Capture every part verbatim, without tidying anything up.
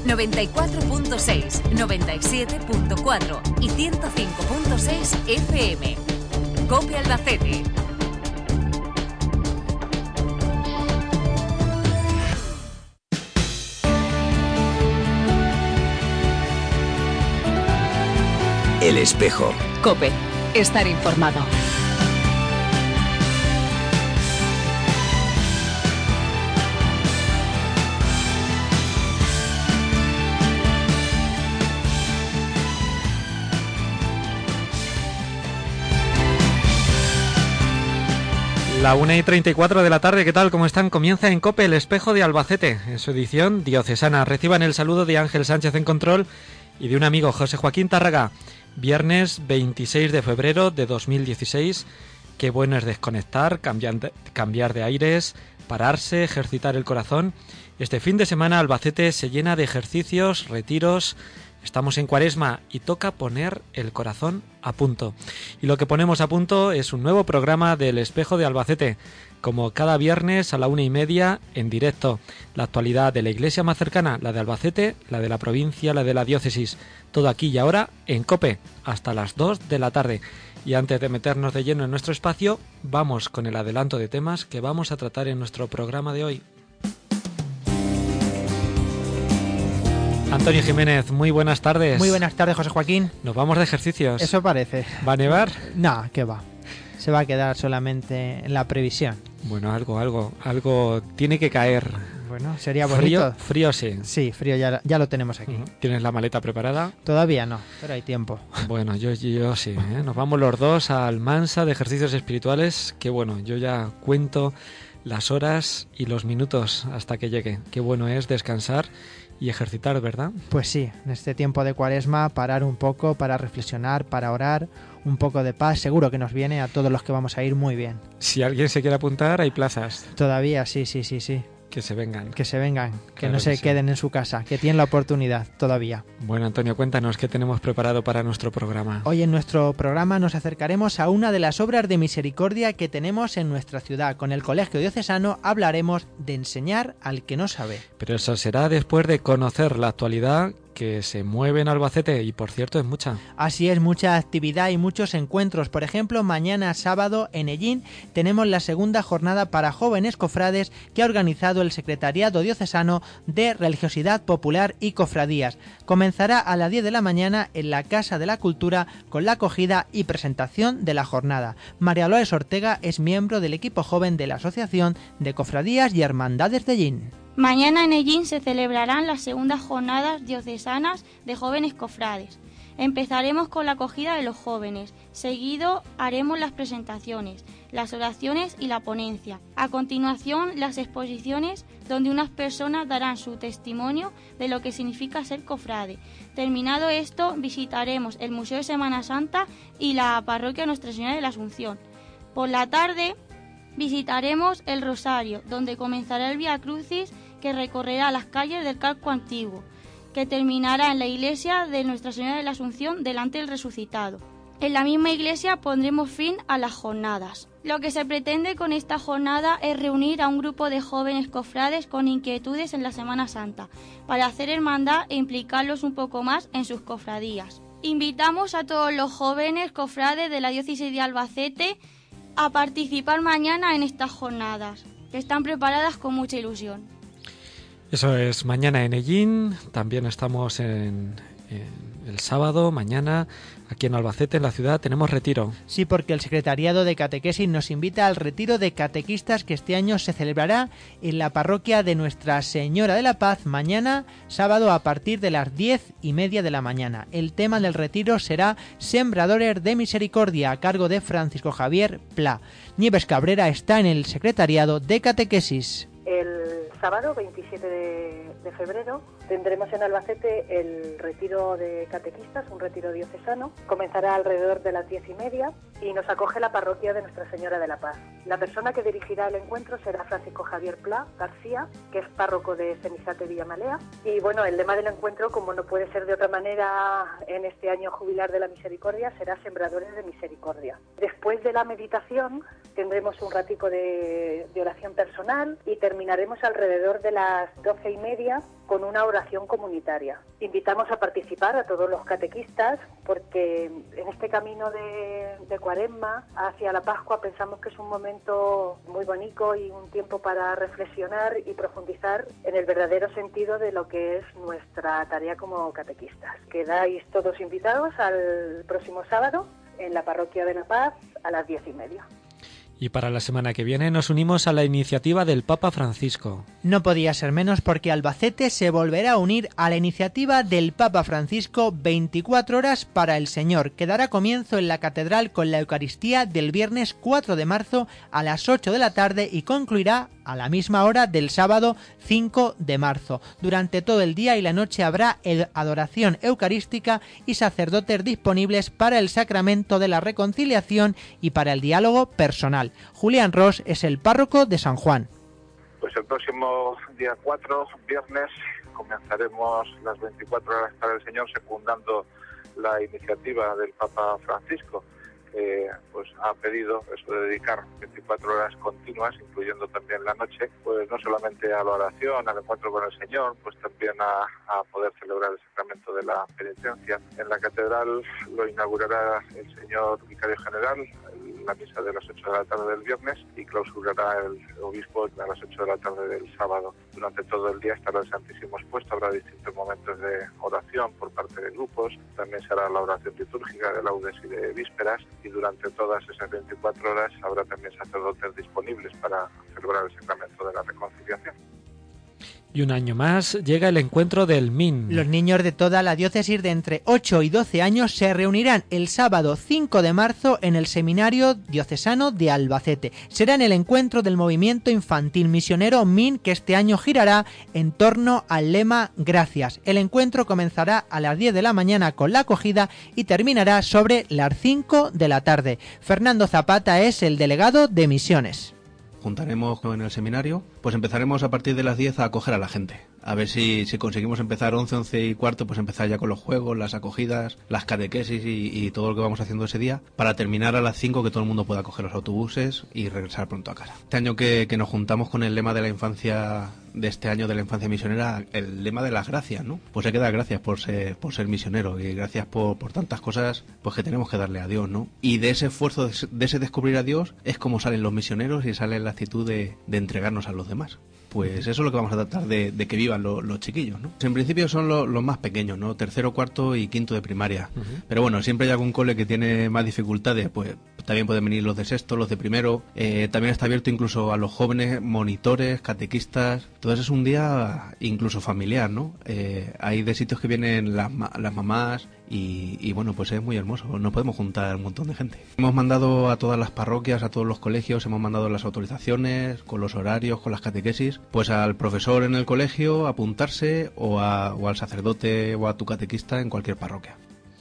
noventa y cuatro punto seis, noventa y siete punto cuatro y ciento cinco punto seis F M. COPE Albacete. El Espejo. COPE. Estar informado. La una y treinta y cuatro de la tarde, ¿qué tal? ¿Cómo están? Comienza en COPE El Espejo de Albacete, en su edición diocesana. Reciban el saludo de Ángel Sánchez en control y de un amigo, José Joaquín Tárraga. Viernes veintiséis de febrero de dos mil dieciséis. Qué bueno es desconectar, cambiar de, cambiar de aires, pararse, ejercitar el corazón. Este fin de semana Albacete se llena de ejercicios, retiros. Estamos en Cuaresma y toca poner el corazón a punto. Y lo que ponemos a punto es un nuevo programa del Espejo de Albacete, como cada viernes a la una y media en directo. La actualidad de la iglesia más cercana, la de Albacete, la de la provincia, la de la diócesis. Todo aquí y ahora en COPE, hasta las dos de la tarde. Y antes de meternos de lleno en nuestro espacio, vamos con el adelanto de temas que vamos a tratar en nuestro programa de hoy. Antonio Jiménez, muy buenas tardes. Muy buenas tardes, José Joaquín. Nos vamos de ejercicios. Eso parece. ¿Va a nevar? No, ¿qué va? Se va a quedar solamente en la previsión. Bueno, algo, algo, algo tiene que caer. Bueno, sería bonito. Frío, frío sí. Sí, frío ya, ya lo tenemos aquí. ¿Tienes la maleta preparada? Todavía no, pero hay tiempo. Bueno, yo, yo sí, ¿eh? Nos vamos los dos al Mansa de ejercicios espirituales, que bueno, yo ya cuento las horas y los minutos hasta que llegue. Qué bueno es descansar y ejercitar, ¿verdad? Pues sí, en este tiempo de Cuaresma, parar un poco para reflexionar, para orar, un poco de paz, seguro que nos viene a todos los que vamos a ir muy bien. Si alguien se quiere apuntar, hay plazas. Todavía, sí, sí, sí, sí. Que se vengan. Que se vengan, que Claro no se que sí. queden en su casa, que tienen la oportunidad todavía. Bueno, Antonio, cuéntanos qué tenemos preparado para nuestro programa. Hoy en nuestro programa nos acercaremos a una de las obras de misericordia que tenemos en nuestra ciudad. Con el Colegio Diocesano hablaremos de enseñar al que no sabe. Pero eso será después de conocer la actualidad que se mueve en Albacete y, por cierto, es mucha. Así es, mucha actividad y muchos encuentros. Por ejemplo, mañana sábado en Ellín tenemos la segunda jornada para jóvenes cofrades que ha organizado el Secretariado Diocesano de Religiosidad Popular y Cofradías. Comenzará a las diez de la mañana en la Casa de la Cultura con la acogida y presentación de la jornada. María Loes Ortega es miembro del equipo joven de la Asociación de Cofradías y Hermandades de Ellín. Mañana en Ellín se celebrarán las segundas jornadas diocesanas de jóvenes cofrades. Empezaremos con la acogida de los jóvenes, seguido haremos las presentaciones, las oraciones y la ponencia. A continuación, las exposiciones donde unas personas darán su testimonio de lo que significa ser cofrade. Terminado esto, visitaremos el Museo de Semana Santa y la parroquia Nuestra Señora de la Asunción. Por la tarde, visitaremos el Rosario, donde comenzará el Vía Crucis que recorrerá las calles del casco antiguo, que terminará en la iglesia de Nuestra Señora de la Asunción delante del resucitado. En la misma iglesia pondremos fin a las jornadas. Lo que se pretende con esta jornada es reunir a un grupo de jóvenes cofrades con inquietudes en la Semana Santa, para hacer hermandad e implicarlos un poco más en sus cofradías. Invitamos a todos los jóvenes cofrades de la diócesis de Albacete a participar mañana en estas jornadas, que están preparadas con mucha ilusión. Eso es mañana en Ellín, también estamos en, en el sábado, mañana, aquí en Albacete, en la ciudad, tenemos retiro. Sí, porque el Secretariado de Catequesis nos invita al retiro de catequistas que este año se celebrará en la parroquia de Nuestra Señora de la Paz, mañana, sábado, a partir de las diez y media de la mañana. El tema del retiro será Sembradores de Misericordia, a cargo de Francisco Javier Pla. Nieves Cabrera está en el Secretariado de Catequesis. El sábado veintisiete de, de febrero tendremos en Albacete el retiro de catequistas, un retiro diocesano. Comenzará alrededor de las diez y media y nos acoge la parroquia de Nuestra Señora de la Paz. La persona que dirigirá el encuentro será Francisco Javier Pla García, que es párroco de Cenizate Villamalea. Y bueno, el lema del encuentro, como no puede ser de otra manera en este año jubilar de la misericordia, será Sembradores de Misericordia. Después de la meditación tendremos un ratico de, de oración personal y terminaremos alrededor alrededor de las doce y media con una oración comunitaria. Invitamos a participar a todos los catequistas porque en este camino de, de Cuaresma hacia la Pascua pensamos que es un momento muy bonito y un tiempo para reflexionar y profundizar en el verdadero sentido de lo que es nuestra tarea como catequistas. Quedáis todos invitados al próximo sábado en la Parroquia de la Paz a las diez y media. Y para la semana que viene nos unimos a la iniciativa del Papa Francisco. No podía ser menos porque Albacete se volverá a unir a la iniciativa del Papa Francisco veinticuatro horas para el Señor, que dará comienzo en la Catedral con la Eucaristía del viernes cuatro de marzo a las ocho de la tarde y concluirá a la misma hora del sábado cinco de marzo. Durante todo el día y la noche habrá adoración eucarística y sacerdotes disponibles para el sacramento de la reconciliación y para el diálogo personal. Julián Ros es el párroco de San Juan. Pues el próximo día cuatro, viernes, comenzaremos las veinticuatro horas para el Señor secundando la iniciativa del Papa Francisco. Eh, pues ha pedido eso de dedicar veinticuatro horas continuas, incluyendo también la noche, pues no solamente a la oración, al encuentro con el Señor, pues también a, a poder celebrar el sacramento de la penitencia. En la catedral lo inaugurará el señor vicario general, la misa de las ocho de la tarde del viernes, y clausurará el obispo a las ocho de la tarde del sábado. Durante todo el día estará el Santísimo expuesto, habrá distintos momentos de oración por parte de grupos, también será la oración litúrgica de laudes y de vísperas, y durante todas esas veinticuatro horas habrá también sacerdotes disponibles para celebrar el sacramento de la reconciliación. Y un año más llega el encuentro del M I N. Los niños de toda la diócesis de entre ocho y doce años se reunirán el sábado cinco de marzo en el Seminario Diocesano de Albacete. Será en el encuentro del movimiento infantil misionero M I N que este año girará en torno al lema Gracias. El encuentro comenzará a las diez de la mañana con la acogida y terminará sobre las cinco de la tarde. Fernando Zapata es el delegado de Misiones. Juntaremos en el seminario, pues empezaremos a partir de las diez a acoger a la gente. A ver si, si conseguimos empezar once, once y cuarto, pues empezar ya con los juegos, las acogidas, las catequesis y, y todo lo que vamos haciendo ese día, para terminar a las cinco que todo el mundo pueda coger los autobuses y regresar pronto a casa. Este año que, que nos juntamos con el lema de la infancia, de este año de la infancia misionera, el lema de las gracias, ¿no? Pues hay que dar gracias por ser, por ser misionero y gracias por, por tantas cosas pues que tenemos que darle a Dios, ¿no? Y de ese esfuerzo, de, de ese descubrir a Dios, es como salen los misioneros y sale la actitud de, de entregarnos a los demás. Pues eso es lo que vamos a tratar de, de que vivan lo, los chiquillos, ¿no? En principio son lo, los más pequeños, ¿no? Tercero, cuarto y quinto de primaria. Uh-huh. Pero bueno, siempre hay algún cole que tiene más dificultades, pues también pueden venir los de sexto, los de primero. Eh, también está abierto incluso a los jóvenes, monitores, catequistas. Entonces es un día incluso familiar, ¿no? Eh, hay de sitios que vienen las, las mamás y, y bueno, pues es muy hermoso. Nos podemos juntar un montón de gente. Hemos mandado a todas las parroquias, a todos los colegios, hemos mandado las autorizaciones, con los horarios, con las catequesis, pues al profesor en el colegio apuntarse o, a, o al sacerdote o a tu catequista en cualquier parroquia.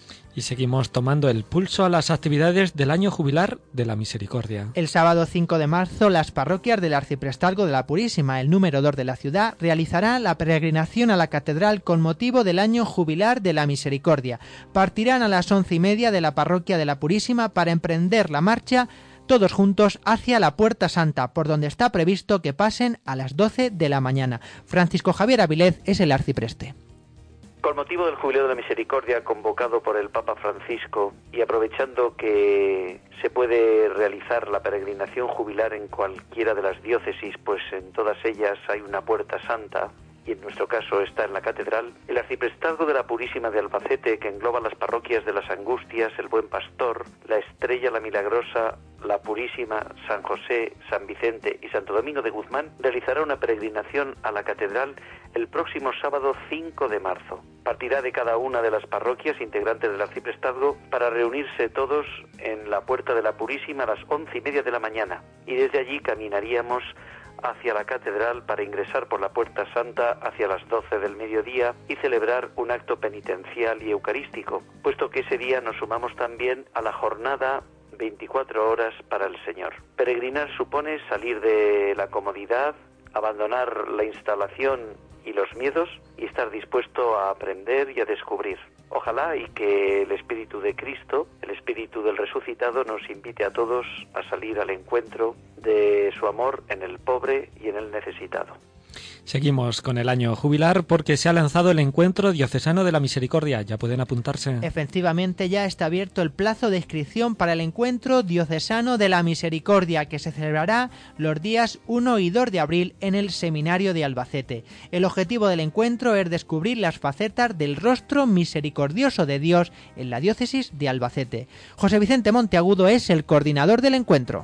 Y seguimos tomando el pulso a las actividades del año jubilar de la Misericordia. El sábado cinco de marzo, las parroquias del Arciprestazgo de la Purísima, el número dos de la ciudad, realizarán la peregrinación a la catedral con motivo del año jubilar de la Misericordia. Partirán a las once y media de la parroquia de la Purísima para emprender la marcha todos juntos hacia la Puerta Santa, por donde está previsto que pasen a las doce de la mañana. Francisco Javier Avilés es el arcipreste. Con motivo del Jubileo de la Misericordia convocado por el Papa Francisco y aprovechando que se puede realizar la peregrinación jubilar en cualquiera de las diócesis, pues en todas ellas hay una Puerta Santa, y en nuestro caso está en la catedral, el Arciprestazgo de la Purísima de Albacete, que engloba las parroquias de las Angustias, el Buen Pastor, la Estrella, la Milagrosa, la Purísima, San José, San Vicente y Santo Domingo de Guzmán, realizará una peregrinación a la catedral el próximo sábado cinco de marzo. Partirá de cada una de las parroquias integrantes del Arciprestazgo para reunirse todos en la Puerta de la Purísima a las once y media de la mañana, y desde allí caminaríamos hacia la catedral para ingresar por la Puerta Santa hacia las doce del mediodía y celebrar un acto penitencial y eucarístico, puesto que ese día nos sumamos también a la jornada veinticuatro horas para el Señor. Peregrinar supone salir de la comodidad, abandonar la instalación y los miedos y estar dispuesto a aprender y a descubrir. Ojalá y que el Espíritu de Cristo, el Espíritu del resucitado, nos invite a todos a salir al encuentro de su amor en el pobre y en el necesitado. Seguimos con el año jubilar porque se ha lanzado el Encuentro Diocesano de la Misericordia. Ya pueden apuntarse. Efectivamente, ya está abierto el plazo de inscripción para el Encuentro Diocesano de la Misericordia, que se celebrará los días uno y dos de abril en el Seminario de Albacete. El objetivo del encuentro es descubrir las facetas del rostro misericordioso de Dios en la diócesis de Albacete. José Vicente Monteagudo es el coordinador del encuentro.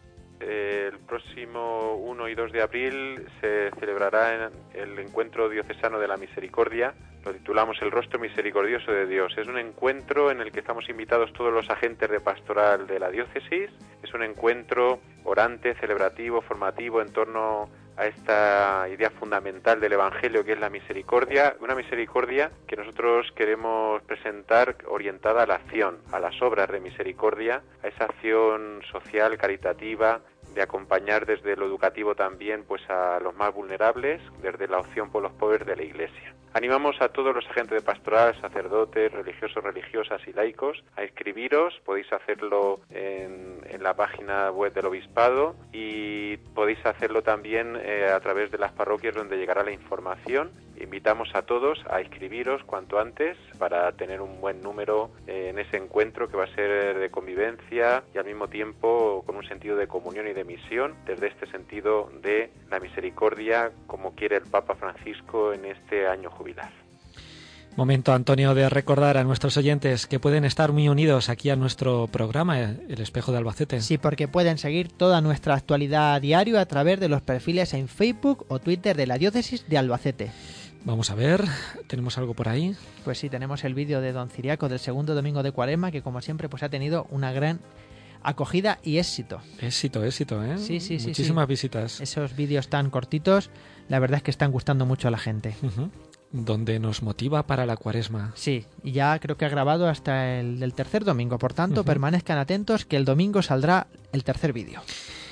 El próximo uno y dos de abril se celebrará el Encuentro Diocesano de la Misericordia. Lo titulamos El Rostro Misericordioso de Dios. Es un encuentro en el que estamos invitados todos los agentes de pastoral de la diócesis. Es un encuentro orante, celebrativo, formativo en torno a esta idea fundamental del Evangelio, que es la misericordia, una misericordia que nosotros queremos presentar orientada a la acción, a las obras de misericordia, a esa acción social, caritativa, de acompañar desde lo educativo también pues a los más vulnerables, desde la opción por los pobres de la Iglesia. Animamos a todos los agentes de pastoral, sacerdotes, religiosos, religiosas y laicos a inscribiros. Podéis hacerlo en, en la página web del Obispado y podéis hacerlo también eh, a través de las parroquias donde llegará la información. Invitamos a todos a inscribiros cuanto antes para tener un buen número eh, en ese encuentro que va a ser de convivencia y al mismo tiempo con un sentido de comunión y de misión desde este sentido de la misericordia como quiere el Papa Francisco en este año jubilar. Momento, Antonio, de recordar a nuestros oyentes que pueden estar muy unidos aquí a nuestro programa, El Espejo de Albacete. Sí, porque pueden seguir toda nuestra actualidad a diario a través de los perfiles en Facebook o Twitter de la Diócesis de Albacete. Vamos a ver, ¿tenemos algo por ahí? Pues sí, tenemos el vídeo de Don Ciriaco del segundo domingo de Cuaresma, que como siempre pues ha tenido una gran acogida y éxito. Éxito, éxito, ¿eh? Sí, sí, sí. Muchísimas sí. visitas. Esos vídeos tan cortitos, la verdad es que están gustando mucho a la gente. Uh-huh. Donde nos motiva para la Cuaresma. Sí, y ya creo que ha grabado hasta el del tercer domingo, por tanto, uh-huh. permanezcan atentos que el domingo saldrá el tercer vídeo.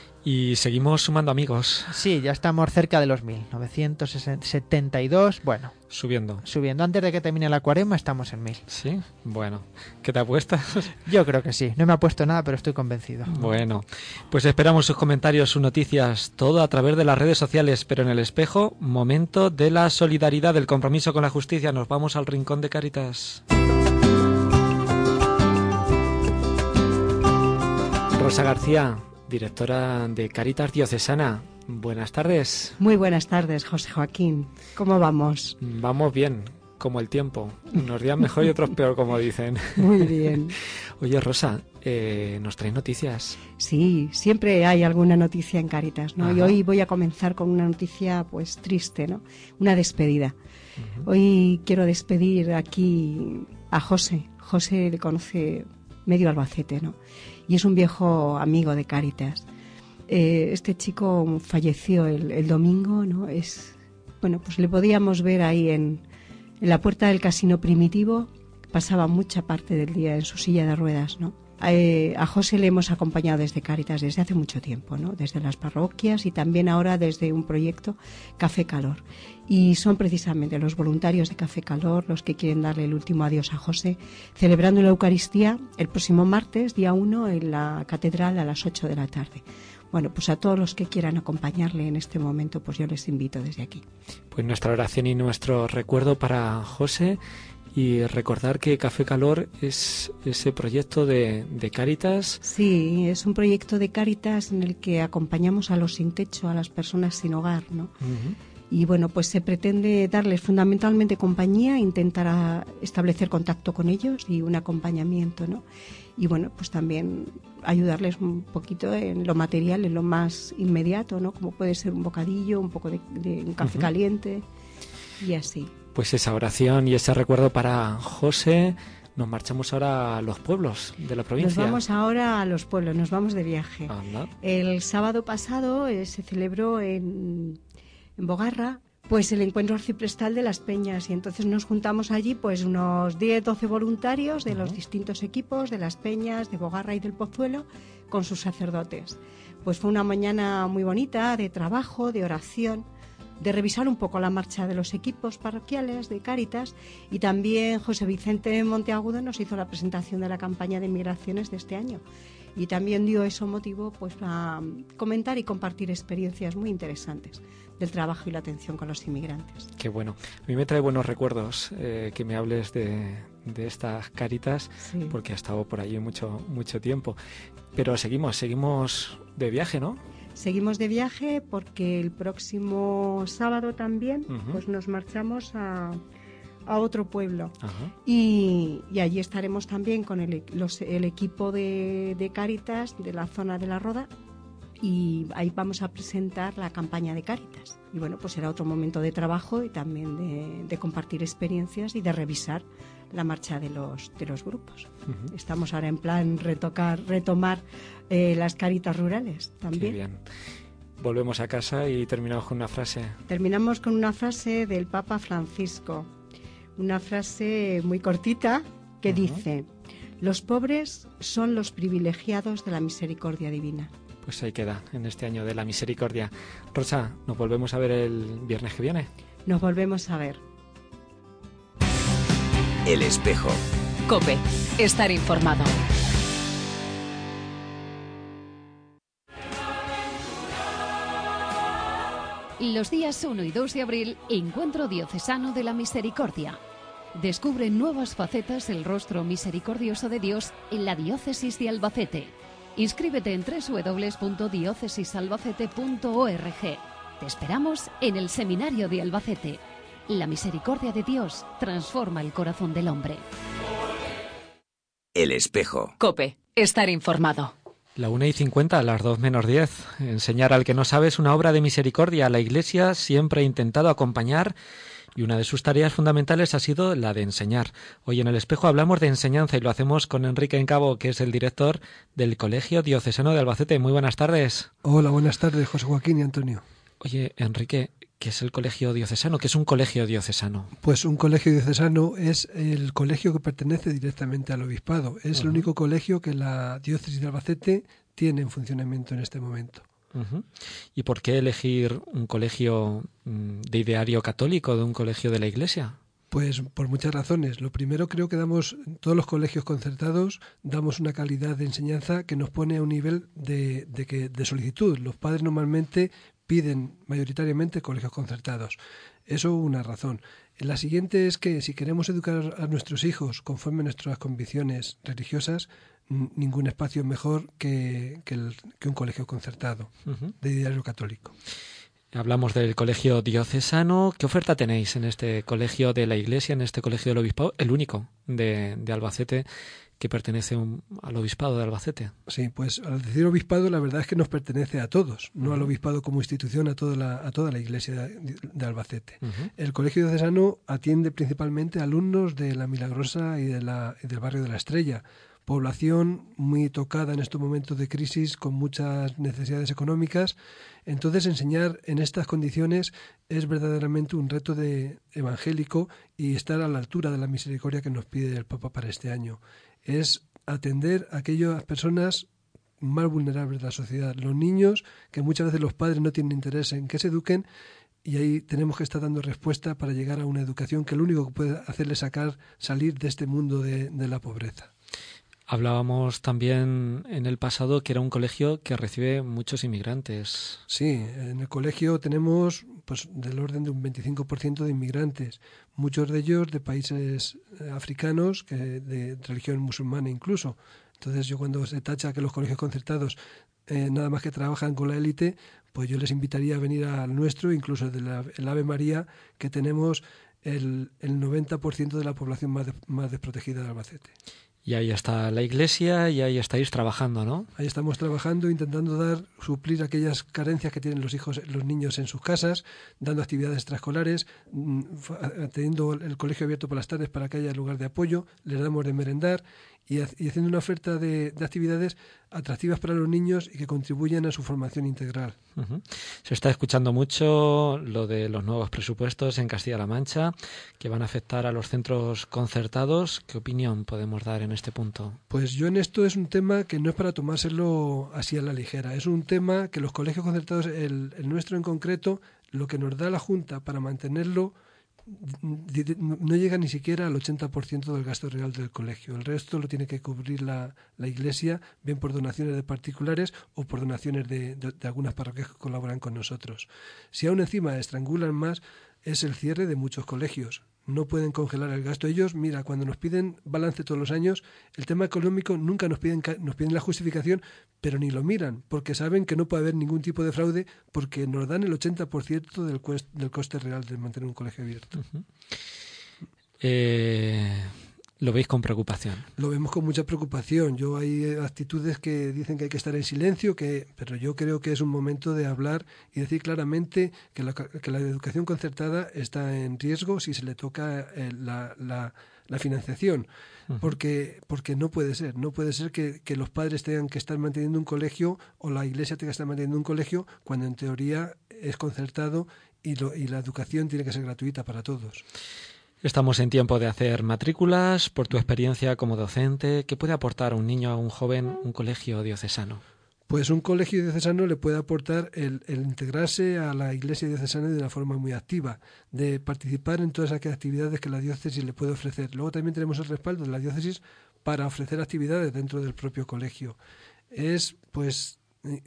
Y seguimos sumando amigos. Sí, ya estamos cerca de los mil, novecientos setenta y dos, bueno. Subiendo. Subiendo. Antes de que termine la Cuaresma estamos en mil. Sí, bueno. ¿Qué te apuestas? Yo creo que sí. No me ha puesto nada, pero estoy convencido. Bueno, pues esperamos sus comentarios, sus noticias, todo a través de las redes sociales, pero en El Espejo, momento de la solidaridad, del compromiso con la justicia. Nos vamos al Rincón de Cáritas. Rosa García, directora de Cáritas Diocesana. Buenas tardes. Muy buenas tardes, José Joaquín. ¿Cómo vamos? Vamos bien, como el tiempo. Unos días mejor y otros peor, como dicen. Muy bien. Oye, Rosa, eh, ¿nos traes noticias? Sí, siempre hay alguna noticia en Cáritas, ¿no? Ajá. Y hoy voy a comenzar con una noticia, pues, triste, ¿no? Una despedida. Uh-huh. Hoy quiero despedir aquí a José. José le conoce medio Albacete, ¿no? Y es un viejo amigo de Cáritas. Eh, este chico falleció el, el domingo, ¿no? Es, bueno, pues le podíamos ver ahí en, en la puerta del Casino Primitivo. Pasaba mucha parte del día en su silla de ruedas, ¿no? Eh, a José le hemos acompañado desde Cáritas desde hace mucho tiempo, ¿no? Desde las parroquias y también ahora desde un proyecto Café Calor. Y son precisamente los voluntarios de Café Calor los que quieren darle el último adiós a José, celebrando la Eucaristía el próximo martes, día uno, en la Catedral a las ocho de la tarde. Bueno, pues a todos los que quieran acompañarle en este momento, pues yo les invito desde aquí. Pues nuestra oración y nuestro recuerdo para José, y recordar que Café Calor es ese proyecto de, de Cáritas. Sí, es un proyecto de Cáritas en el que acompañamos a los sin techo, a las personas sin hogar, ¿no? Uh-huh. Y bueno, pues se pretende darles fundamentalmente compañía, intentar establecer contacto con ellos y un acompañamiento, ¿no? Y bueno, pues también ayudarles un poquito en lo material, en lo más inmediato, ¿no? Como puede ser un bocadillo, un poco de, de un café uh-huh. caliente y así. Pues esa oración y ese recuerdo para José. Nos marchamos ahora a los pueblos de la provincia. Nos vamos ahora a los pueblos, nos vamos de viaje. Anda. El sábado pasado eh, se celebró en, en Bogarra pues el encuentro arciprestal de las peñas, y entonces nos juntamos allí pues unos diez, doce voluntarios de uh-huh. los distintos equipos de las peñas, de Bogarra y del Pozuelo, con sus sacerdotes. Pues fue una mañana muy bonita de trabajo, de oración, de revisar un poco la marcha de los equipos parroquiales de Cáritas, y también José Vicente Monteagudo nos hizo la presentación de la campaña de migraciones de este año. y también dio eso motivo pues a comentar y compartir experiencias muy interesantes del trabajo y la atención con los inmigrantes. Qué bueno. A mí me trae buenos recuerdos eh, que me hables de, de estas Cáritas, sí. Porque he estado por allí mucho, mucho tiempo. Pero seguimos, seguimos de viaje, ¿no? Seguimos de viaje porque el próximo sábado también uh-huh. pues nos marchamos a, a otro pueblo. Uh-huh. y, y allí estaremos también con el, los, el equipo de, de Cáritas de la zona de La Roda, y ahí vamos a presentar la campaña de Cáritas. Y bueno, pues será otro momento de trabajo y también de, de compartir experiencias y de revisar la marcha de los de los grupos. Uh-huh. Estamos ahora en plan retocar, retomar eh, las Cáritas rurales también. Qué bien. Volvemos a casa y terminamos con una frase. Terminamos con una frase del Papa Francisco, una frase muy cortita que uh-huh. dice: los pobres son los privilegiados de la misericordia divina. Pues ahí queda, en este año de la misericordia. Rosa, ¿nos volvemos a ver el viernes que viene? Nos volvemos a ver. El Espejo. COPE. Estar informado. Los días uno y dos de abril, Encuentro Diocesano de la Misericordia. Descubre nuevas facetas del rostro misericordioso de Dios en la diócesis de Albacete. Inscríbete en doble u doble u doble u punto diócesis albacete punto org. Te esperamos en el Seminario de Albacete. La misericordia de Dios transforma el corazón del hombre. El Espejo. COPE. Estar informado. La una y cincuenta, a las dos menos diez. Enseñar al que no sabe es una obra de misericordia. La Iglesia siempre ha intentado acompañar y una de sus tareas fundamentales ha sido la de enseñar. Hoy en El Espejo hablamos de enseñanza y lo hacemos con Enrique Encabo, que es el director del Colegio Diocesano de Albacete. Muy buenas tardes. Hola, buenas tardes, José Joaquín y Antonio. Oye, Enrique, ¿qué es el Colegio Diocesano? ¿Qué es un colegio diocesano? Pues un colegio diocesano es el colegio que pertenece directamente al obispado. Es uh-huh. el único colegio que la diócesis de Albacete tiene en funcionamiento en este momento. Uh-huh. ¿Y por qué elegir un colegio de ideario católico de un colegio de la Iglesia? Pues por muchas razones. Lo primero, creo que damos, todos los colegios concertados, damos una calidad de enseñanza que nos pone a un nivel de, de, que, de solicitud. Los padres normalmente piden mayoritariamente colegios concertados. Eso una razón. La siguiente es que si queremos educar a nuestros hijos conforme a nuestras convicciones religiosas, ningún espacio es mejor que, que, el, que un colegio concertado uh-huh. de ideario católico. Hablamos del colegio diocesano. ¿Qué oferta tenéis en este colegio de la Iglesia, en este colegio del obispado? El único de, de Albacete que pertenece un, al obispado de Albacete. Sí, pues al decir obispado la verdad es que nos pertenece a todos, no uh-huh. al obispado como institución, a toda la, a toda la Iglesia de, de Albacete. Uh-huh. El colegio diocesano atiende principalmente a alumnos de la Milagrosa y, de la, y del barrio de la Estrella, población muy tocada en estos momentos de crisis con muchas necesidades económicas. Entonces enseñar en estas condiciones es verdaderamente un reto de evangélico y estar a la altura de la misericordia que nos pide el Papa para este año. Es atender a aquellas personas más vulnerables de la sociedad, los niños que muchas veces los padres no tienen interés en que se eduquen, y ahí tenemos que estar dando respuesta para llegar a una educación que lo único que puede hacerles sacar, salir de este mundo de, de la pobreza. Hablábamos también en el pasado que era un colegio que recibe muchos inmigrantes. Sí, en el colegio tenemos pues del orden de un veinticinco por ciento de inmigrantes, muchos de ellos de países africanos, que de religión musulmana incluso. Entonces yo cuando se tacha que los colegios concertados eh, nada más que trabajan con la élite, pues yo les invitaría a venir al nuestro, incluso el de el Ave María, que tenemos el, el noventa por ciento de la población más, de, más desprotegida de Albacete. Y ahí está la Iglesia y ahí estáis trabajando, ¿no? Ahí estamos trabajando, intentando dar, suplir aquellas carencias que tienen los hijos, los niños en sus casas, dando actividades extraescolares, teniendo el colegio abierto por las tardes para que haya lugar de apoyo, les damos de merendar y, y haciendo una oferta de, de actividades atractivas para los niños y que contribuyan a su formación integral. Uh-huh. Se está escuchando mucho lo de los nuevos presupuestos en Castilla-La Mancha que van a afectar a los centros concertados. ¿Qué opinión podemos dar en este punto? Pues yo en esto es un tema que no es para tomárselo así a la ligera. Es un tema que los colegios concertados, el, el nuestro en concreto, lo que nos da la Junta para mantenerlo no llega ni siquiera al ochenta por ciento del gasto real del colegio. El resto lo tiene que cubrir la, la Iglesia, bien por donaciones de particulares o por donaciones de, de, de algunas parroquias que colaboran con nosotros. Si aún encima estrangulan más, es el cierre de muchos colegios. No pueden congelar el gasto. Ellos, mira, cuando nos piden balance todos los años, el tema económico nunca nos piden, nos piden la justificación, pero ni lo miran, porque saben que no puede haber ningún tipo de fraude, porque nos dan el ochenta por ciento del, cuest, del coste real de mantener un colegio abierto. Uh-huh. Eh... ¿Lo veis con preocupación? Lo vemos con mucha preocupación. Yo hay actitudes que dicen que hay que estar en silencio, que, pero yo creo que es un momento de hablar y decir claramente que la, que la educación concertada está en riesgo si se le toca eh, la, la, la financiación. Uh-huh. Porque, porque no puede ser. No puede ser que, que los padres tengan que estar manteniendo un colegio o la Iglesia tenga que estar manteniendo un colegio cuando en teoría es concertado y, lo, y la educación tiene que ser gratuita para todos. Estamos en tiempo de hacer matrículas. Por tu experiencia como docente, ¿qué puede aportar a un niño, a un joven, un colegio diocesano? Pues un colegio diocesano le puede aportar el, el integrarse a la Iglesia diocesana de una forma muy activa, de participar en todas aquellas actividades que la diócesis le puede ofrecer. Luego también tenemos el respaldo de la diócesis para ofrecer actividades dentro del propio colegio. Es, pues,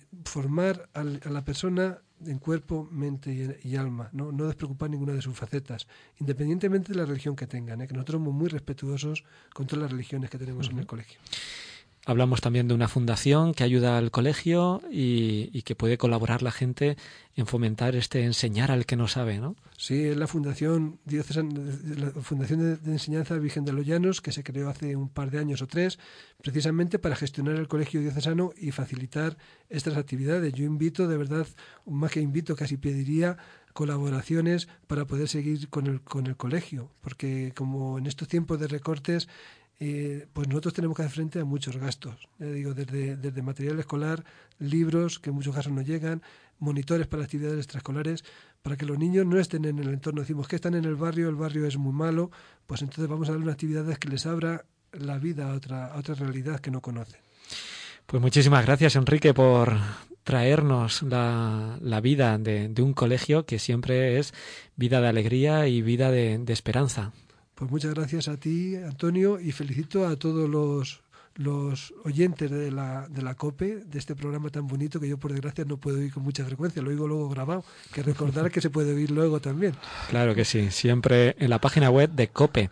formar al, a la persona en cuerpo, mente y, y alma, ¿no? No despreocupar ninguna de sus facetas, independientemente de la religión que tengan, ¿eh? Que nosotros somos muy respetuosos con todas las religiones que tenemos uh-huh. en el colegio. Hablamos también de una fundación que ayuda al colegio y, y que puede colaborar la gente en fomentar este enseñar al que no sabe, ¿no? Sí, es la Fundación Diocesana, la Fundación de, de Enseñanza Virgen de los Llanos, que se creó hace un par de años o tres, precisamente para gestionar el colegio diocesano y facilitar estas actividades. Yo invito, de verdad, más que invito, casi pediría colaboraciones para poder seguir con el, con el colegio, porque como en estos tiempos de recortes, Eh, pues nosotros tenemos que hacer frente a muchos gastos. Ya digo, desde, desde material escolar, libros que en muchos casos no llegan, monitores para actividades extraescolares, para que los niños no estén en el entorno. Decimos que están en el barrio, el barrio es muy malo, pues entonces vamos a dar unas actividades que les abra la vida a otra, a otra realidad que no conocen. Pues muchísimas gracias, Enrique, por traernos la, la vida de, de un colegio que siempre es vida de alegría y vida de, de esperanza. Pues muchas gracias a ti, Antonio, y felicito a todos los, los oyentes de la, de la COPE, de este programa tan bonito que yo por desgracia no puedo oír con mucha frecuencia, lo oigo luego grabado, que recordar que se puede oír luego también. Claro que sí, siempre en la página web de COPE.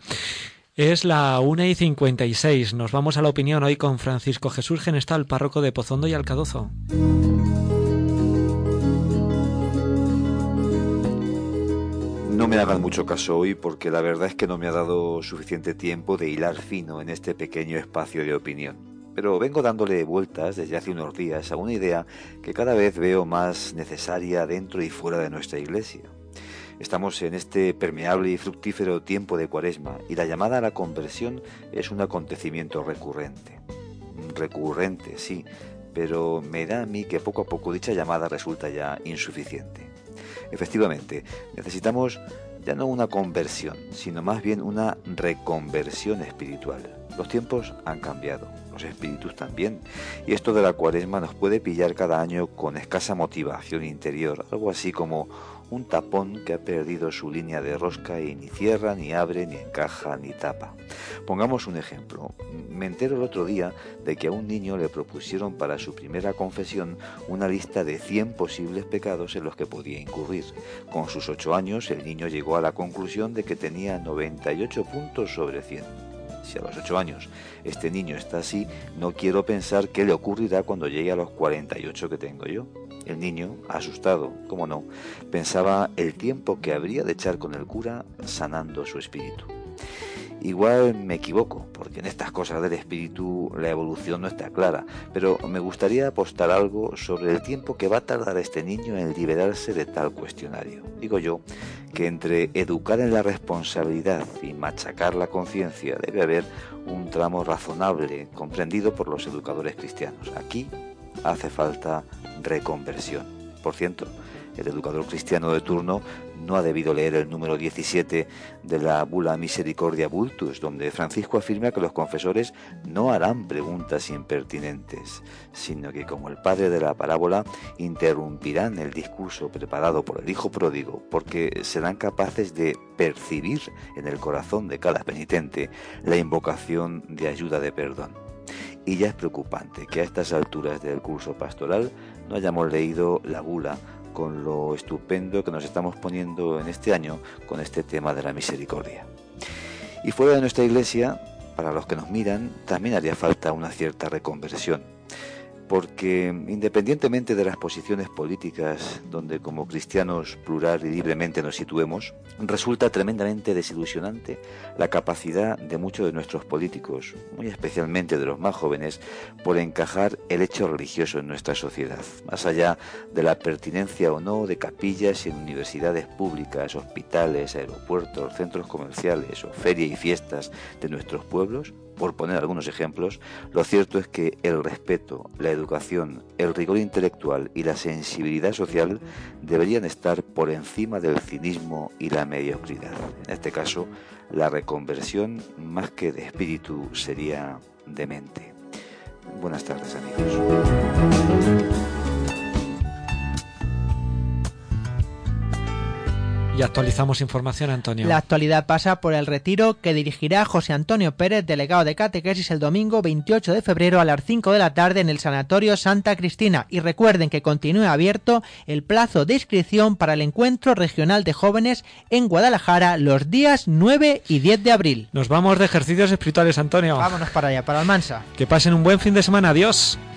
Es la una y cincuenta y seis, nos vamos a la opinión hoy con Francisco Jesús Genestal, párroco de Pozondo y Alcadozo. No me hagan mucho caso hoy porque la verdad es que no me ha dado suficiente tiempo de hilar fino en este pequeño espacio de opinión. Pero vengo dándole vueltas desde hace unos días a una idea que cada vez veo más necesaria dentro y fuera de nuestra iglesia. Estamos en este permeable y fructífero tiempo de Cuaresma y la llamada a la conversión es un acontecimiento recurrente. Recurrente, sí, pero me da a mí que poco a poco dicha llamada resulta ya insuficiente. Efectivamente, necesitamos ya no una conversión, sino más bien una reconversión espiritual. Los tiempos han cambiado, los espíritus también, y esto de la Cuaresma nos puede pillar cada año con escasa motivación interior, algo así como un tapón que ha perdido su línea de rosca y ni cierra, ni abre, ni encaja, ni tapa. Pongamos un ejemplo. Me entero el otro día de que a un niño le propusieron para su primera confesión una lista de cien posibles pecados en los que podía incurrir. Con sus ocho años, el niño llegó a la conclusión de que tenía noventa y ocho puntos sobre cien. Si a los ocho años este niño está así, no quiero pensar qué le ocurrirá cuando llegue a los cuarenta y ocho que tengo yo. El niño, asustado, cómo no, pensaba el tiempo que habría de echar con el cura sanando su espíritu. Igual me equivoco, porque en estas cosas del espíritu la evolución no está clara, pero me gustaría apostar algo sobre el tiempo que va a tardar este niño en liberarse de tal cuestionario. Digo yo que entre educar en la responsabilidad y machacar la conciencia debe haber un tramo razonable, comprendido por los educadores cristianos. Aquí hace falta reconversión. Por cierto, el educador cristiano de turno, no ha debido leer el número diecisiete de la bula Misericordia Vultus, donde Francisco afirma que los confesores no harán preguntas impertinentes, sino que, como el padre de la parábola, interrumpirán el discurso preparado por el hijo pródigo, porque serán capaces de percibir en el corazón de cada penitente la invocación de ayuda de perdón. Y ya es preocupante que a estas alturas del curso pastoral no hayamos leído la bula, con lo estupendo que nos estamos poniendo en este año con este tema de la misericordia. Y fuera de nuestra iglesia, para los que nos miran, también haría falta una cierta reconversión, porque independientemente de las posiciones políticas donde como cristianos plural y libremente nos situemos, resulta tremendamente desilusionante la capacidad de muchos de nuestros políticos, muy especialmente de los más jóvenes, por encajar el hecho religioso en nuestra sociedad, más allá de la pertinencia o no de capillas en universidades públicas, hospitales, aeropuertos, centros comerciales o ferias y fiestas de nuestros pueblos. Por poner algunos ejemplos, lo cierto es que el respeto, la educación, el rigor intelectual y la sensibilidad social deberían estar por encima del cinismo y la mediocridad. En este caso, la reconversión, más que de espíritu, sería de mente. Buenas tardes, amigos. Y actualizamos información, Antonio. La actualidad pasa por el retiro que dirigirá José Antonio Pérez, delegado de catequesis, el domingo veintiocho de febrero a las cinco de la tarde en el Sanatorio Santa Cristina. Y recuerden que continúa abierto el plazo de inscripción para el Encuentro Regional de Jóvenes en Guadalajara los días nueve y diez de abril. Nos vamos de ejercicios espirituales, Antonio. Vámonos para allá, para Almansa. Que pasen un buen fin de semana. Adiós.